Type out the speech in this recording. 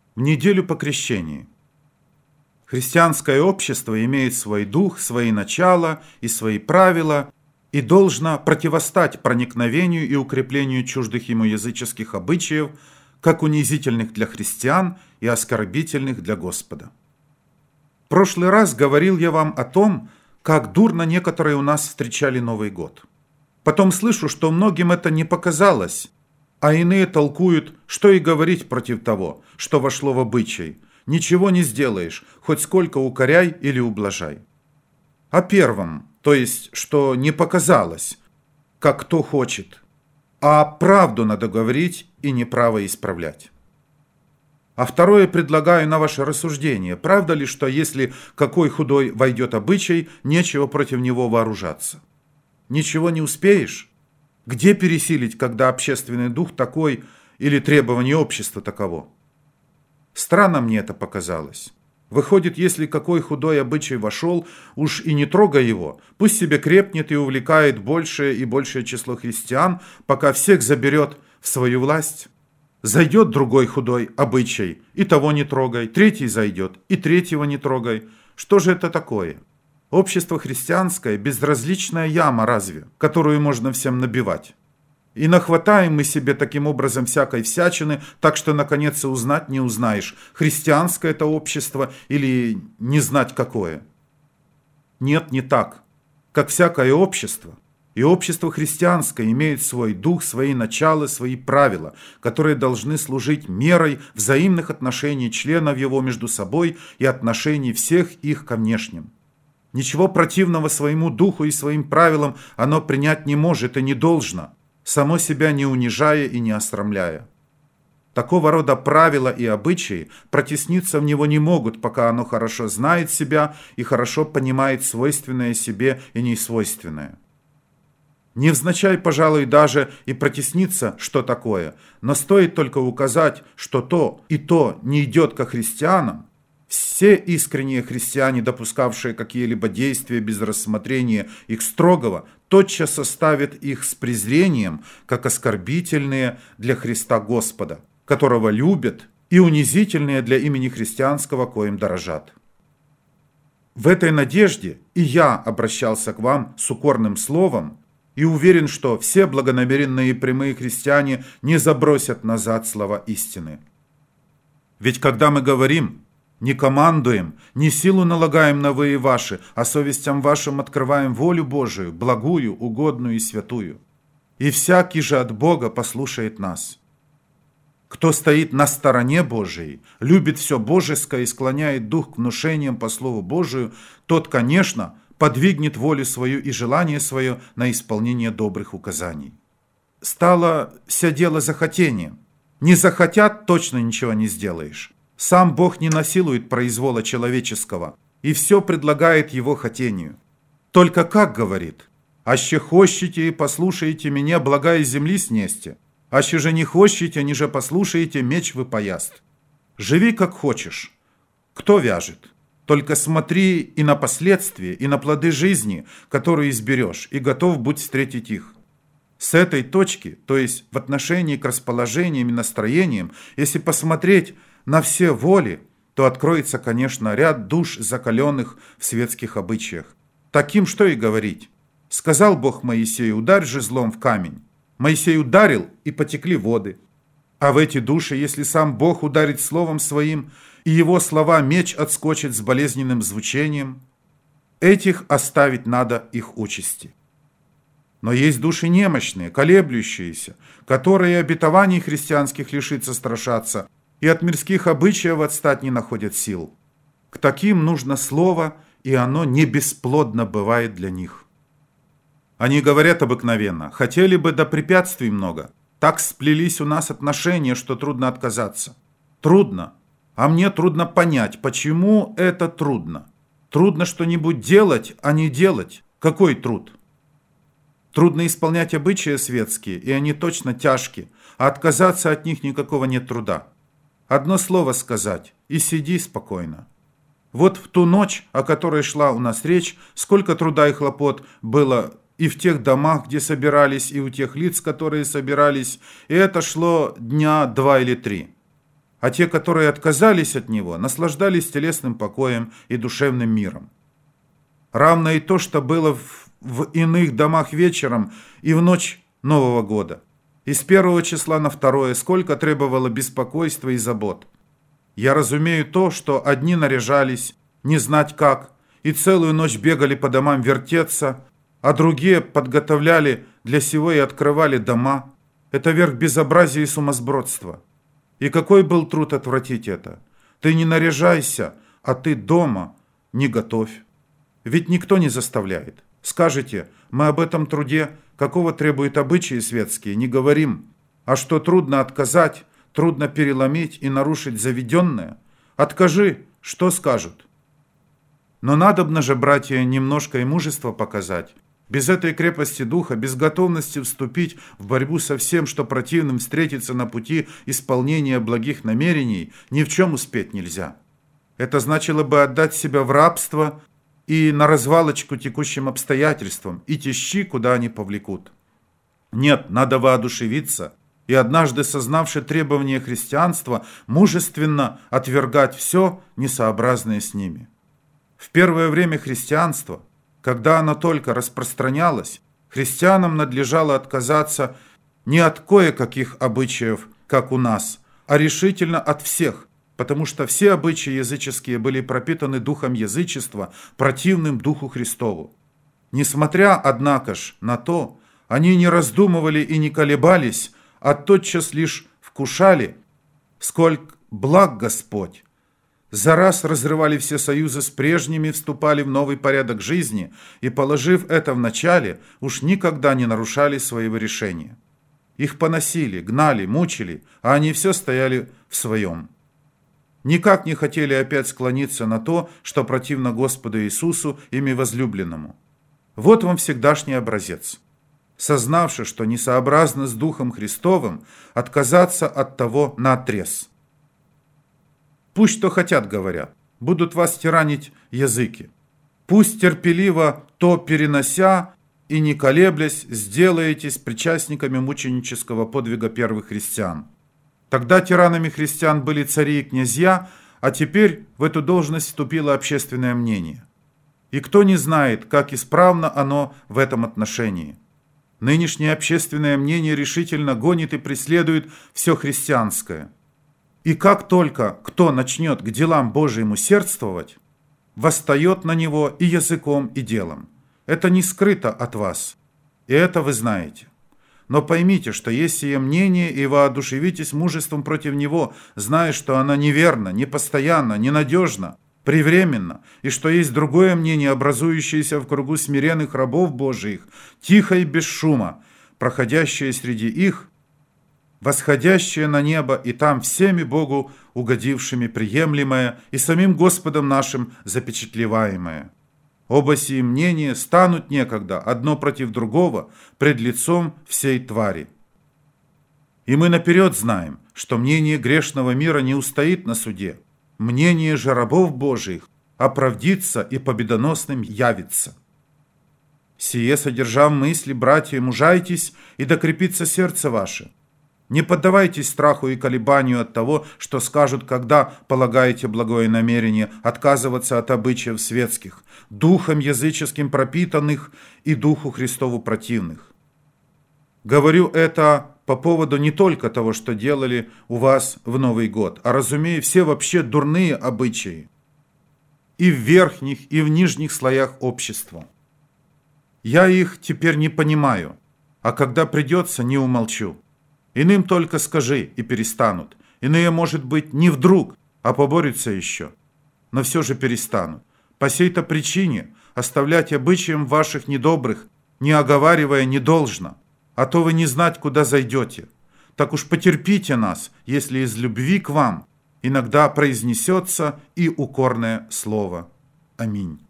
В неделю по крещении. Христианское общество имеет свой дух, свои начала и свои правила и должно противостать проникновению и укреплению чуждых ему языческих обычаев, как унизительных для христиан и оскорбительных для Господа. В прошлый раз говорил я вам о том, как дурно некоторые у нас встречали Новый год. Потом слышу, что многим это не показалось, а иные толкуют, что и говорить против того, что вошло в обычай. Ничего не сделаешь, хоть сколько укоряй или ублажай. О первом, то есть, что не показалось, как кто хочет, а правду надо говорить и неправо исправлять. А второе предлагаю на ваше рассуждение. Правда ли, что если какой худой войдет обычай, нечего против него вооружаться? Ничего не успеешь? Где пересилить, когда общественный дух такой или требование общества таково? Странно мне это показалось. Выходит, если какой худой обычай вошел, уж и не трогай его, пусть себе крепнет и увлекает большее и большее число христиан, пока всех заберет в свою власть. Зайдет другой худой обычай, и того не трогай, третий зайдет, и третьего не трогай. Что же это такое? Общество христианское – безразличная яма разве, которую можно всем набивать. И нахватаем мы себе таким образом всякой всячины, так что наконец и узнать не узнаешь, христианское это общество или не знать какое. Нет, не так. Как всякое общество, и общество христианское имеет свой дух, свои начала, свои правила, которые должны служить мерой взаимных отношений членов его между собой и отношений всех их ко внешним. Ничего противного своему духу и своим правилам оно принять не может и не должно, само себя не унижая и не осрамляя. Такого рода правила и обычаи протесниться в него не могут, пока оно хорошо знает себя и хорошо понимает свойственное себе и несвойственное. Невзначай, пожалуй, даже и протесниться, что такое, но стоит только указать, что то и то не идет ко христианам. Все искренние христиане, допускавшие какие-либо действия без рассмотрения их строгого, тотчас составят их с презрением, как оскорбительные для Христа Господа, которого любят, и унизительные для имени христианского, коим дорожат. В этой надежде и я обращался к вам с укорным словом и уверен, что все благонамеренные и прямые христиане не забросят назад слова истины. Ведь когда мы говорим «не командуем, не силу налагаем на вы и ваши, а совестям вашим открываем волю Божию, благую, угодную и святую. И всякий же от Бога послушает нас. Кто стоит на стороне Божией, любит все божеское и склоняет дух к внушениям по Слову Божию, тот, конечно, подвигнет волю свою и желание свое на исполнение добрых указаний». Стало все дело захотением. Не захотят, точно ничего не сделаешь. Сам Бог не насилует произвола человеческого, и все предлагает его хотению. Только как говорит: «Аще хощите и послушаете меня, блага из земли снесте, аще же не хощите, ниже послушаете, меч вы пояст». Живи как хочешь. Кто вяжет? Только смотри и на последствия, и на плоды жизни, которые изберешь, и готов будь встретить их. С этой точки, то есть в отношении к расположениям и настроениям, если посмотреть на все воли, то откроется, конечно, ряд душ, закаленных в светских обычаях. Таким что и говорить. Сказал Бог Моисею: «Ударь жезлом в камень». Моисей ударил, и потекли воды. А в эти души, если сам Бог ударит словом своим, и его слова меч отскочит с болезненным звучением, этих оставить надо их участи. Но есть души немощные, колеблющиеся, которые обетований христианских лишиться страшатся, и от мирских обычаев отстать не находят сил. К таким нужно слово, и оно не бесплодно бывает для них. Они говорят обыкновенно: хотели бы, да препятствий много. Так сплелись у нас отношения, что трудно отказаться. Трудно. А мне трудно понять, почему это трудно. Трудно что-нибудь делать, а не делать. Какой труд? Трудно исполнять обычаи светские, и они точно тяжкие, а отказаться от них никакого нет труда. Одно слово сказать, и сиди спокойно. Вот в ту ночь, о которой шла у нас речь, сколько труда и хлопот было и в тех домах, где собирались, и у тех лиц, которые собирались, и это шло дня 2 или 3. а те, которые отказались от него, наслаждались телесным покоем и душевным миром. Равно и то, что было в иных домах вечером и в ночь Нового года. Из 1 числа на 2 сколько требовало беспокойства и забот. Я разумею то, что одни наряжались, не знать как, и целую ночь бегали по домам вертеться, а другие подготовляли для сего и открывали дома. Это верх безобразия и сумасбродства. И какой был труд отвратить это? Ты не наряжайся, а ты дома не готовь. Ведь никто не заставляет. Скажете, мы об этом труде, какого требуют обычаи светские, не говорим. А что трудно отказать, трудно переломить и нарушить заведенное? Откажи, что скажут? Но надобно же, братья, немножко и мужество показать. Без этой крепости духа, без готовности вступить в борьбу со всем, что противным встретится на пути исполнения благих намерений, ни в чем успеть нельзя. Это значило бы отдать себя в рабство и на развалочку текущим обстоятельствам, и тещи, куда они повлекут. Нет, надо воодушевиться, и однажды, сознавши требования христианства, мужественно отвергать все, несообразное с ними. В первое время христианства, когда оно только распространялось, христианам надлежало отказаться не от кое-каких обычаев, как у нас, а решительно от всех, потому что все обычаи языческие были пропитаны духом язычества, противным Духу Христову. Несмотря, однако ж, на то, они не раздумывали и не колебались, а тотчас лишь вкушали, сколько благ Господь. За раз разрывали все союзы с прежними, вступали в новый порядок жизни и, положив это в начале, уж никогда не нарушали своего решения. Их поносили, гнали, мучили, а они все стояли в своем. Никак не хотели опять склониться на то, что противно Господу Иисусу, ими возлюбленному. Вот вам всегдашний образец. Сознавши, что несообразно с Духом Христовым, отказаться от того наотрез. Пусть что хотят, говорят, будут вас тиранить языки. Пусть терпеливо то перенося и не колеблясь, сделаетесь причастниками мученического подвига первых христиан. Тогда тиранами христиан были цари и князья, а теперь в эту должность вступило общественное мнение. И кто не знает, как исправно оно в этом отношении. Нынешнее общественное мнение решительно гонит и преследует все христианское. И как только кто начнет к делам Божьим усердствовать, восстает на него и языком, и делом. Это не скрыто от вас, и это вы знаете. Но поймите, что есть сие мнение, и воодушевитесь мужеством против него, зная, что оно неверно, непостоянно, ненадежно, привременно, и что есть другое мнение, образующееся в кругу смиренных рабов Божиих, тихо и без шума, проходящее среди их, восходящее на небо, и там всеми Богу угодившими приемлемое, и самим Господом нашим запечатлеваемое. Оба сии мнения станут некогда одно против другого пред лицом всей твари. И мы наперед знаем, что мнение грешного мира не устоит на суде, мнение же рабов Божиих оправдится и победоносным явится. Сие содержав мысли, братья, мужайтесь, и докрепится сердце ваше. Не поддавайтесь страху и колебанию от того, что скажут, когда полагаете благое намерение отказываться от обычаев светских, духом языческим пропитанных и Духу Христову противных. Говорю это по поводу не только того, что делали у вас в Новый год, а разумею все вообще дурные обычаи и в верхних, и в нижних слоях общества. Я их теперь не понимаю, а когда придется, не умолчу. Иным только скажи, и перестанут. Иные, может быть, не вдруг, а поборются еще. Но все же перестанут. По сей-то причине оставлять обычаям ваших недобрых, не оговаривая, не должно. А то вы не знать, куда зайдете. Так уж потерпите нас, если из любви к вам иногда произнесется и укорное слово. Аминь.